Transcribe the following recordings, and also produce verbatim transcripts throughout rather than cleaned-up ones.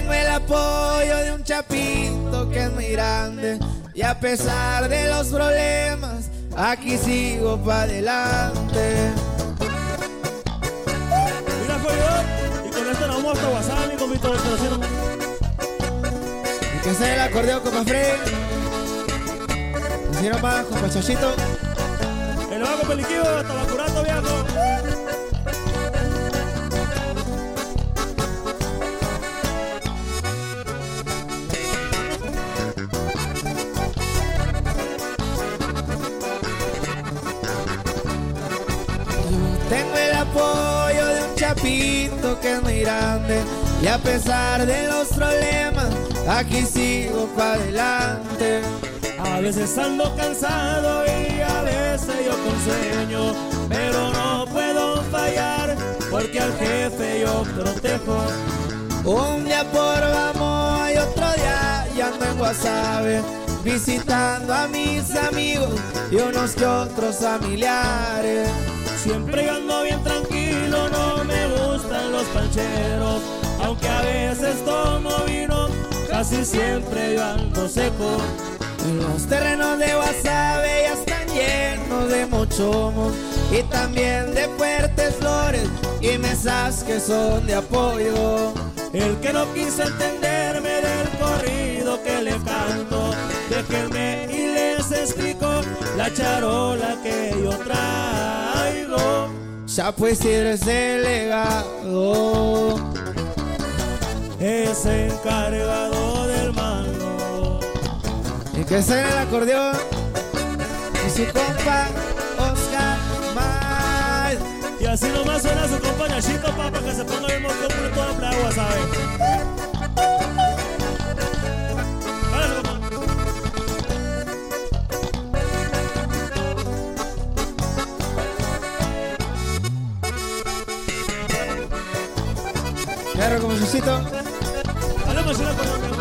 tengo el apoyo de un chapito que es muy grande y a pesar de los problemas, aquí sigo pa' adelante. Mira, Joyo, y con esto nos vamos a WhatsApp, mi compito del trasero. Y que sea el acordeón, compa Fred. Hicieron más, compa Chachito. El vago peliquillo, tabacurato, viejo. Tengo el apoyo de un chapito que es muy grande y a pesar de los problemas, aquí sigo pa' adelante. A veces ando cansado y a veces yo con sueño, pero no puedo fallar porque al jefe yo protejo. Un día por vamos y otro día ya ando en Guasave, visitando a mis amigos y unos que otros familiares. Siempre ando bien tranquilo, no me gustan los pancheros, aunque a veces tomo vino, casi siempre yo ando seco. Los terrenos de Guasave ya están llenos de mochomos y también de fuertes flores y mesas que son de apoyo. El que no quiso entenderme del corrido que le canto, déjenme y les explico la charola que yo traigo. Chapo Isidro es el legado, es encargado del mando. y que suena el acordeón y su compa Oscar Mal. Y así nomás suena su compa Nachito, pa, para que se ponga bien montón por toda la agua, ¿sabes? Vale, compa. Claro, como Susito. Dale, machina, con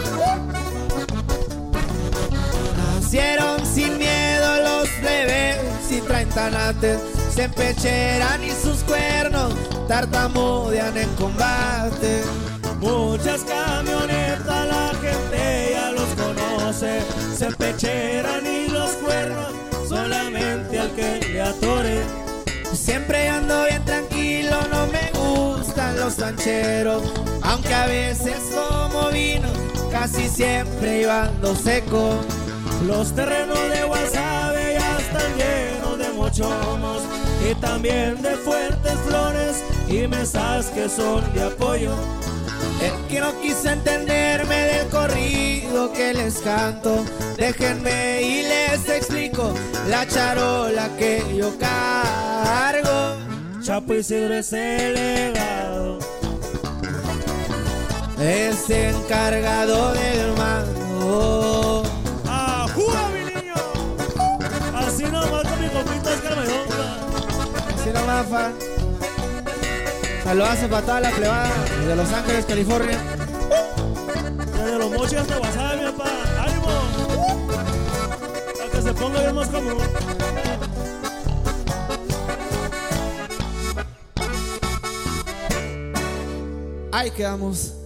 Nacieron sin miedo los plebes y traen tanates, se empecheran y sus cuernos tartamudean en combate. muchas camionetas, la gente ya los conoce, se empecheran y los cuernos solamente al que le atore. Siempre ando bien tranquilo, no me gustan los rancheros, aunque a veces tomo vino, casi siempre yo ando seco. Los terrenos de Guasave ya están llenos de mochomos y también de fuertes flores y mesas que son de apoyo. El que no quiso entenderme del corrido que les canto, déjenme y les explico la charola que yo cargo. Chapo Isidro es el legado, es encargado del mando. ¡Ajuda, mi niño! Así nomás con mi compita Oscar Medonda. Así nomás, fa. Saludazo para toda la plebada de Los Ángeles, California. Desde los mochis hasta Guasave, mi papá. ¡Ánimo! Para que se ponga bien más común. Ahí quedamos.